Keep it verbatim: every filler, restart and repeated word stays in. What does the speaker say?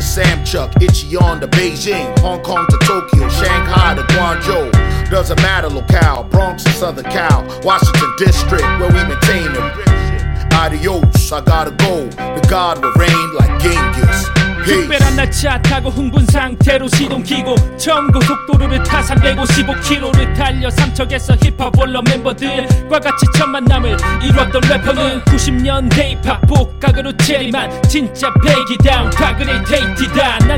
Samchuck, Icheon to Beijing, Hong Kong to Tokyo, Shanghai to Guangzhou. Doesn't matter locale, Bronx and Southern Cal, Washington District, where we maintain the adios, I gotta go. The God will reign like Genghis. 특별한 날짜 타고 흥분 상태로 시동 키고 처음 고속도로를 타 삼백오십오 킬로미터를 달려 삼척에서 힙합 원러 멤버들과 같이 첫 만남을 이뤘던 래퍼는 구십 년대 힙합 복각으로 체리만 진짜 백이다운 가그레이 데이트다.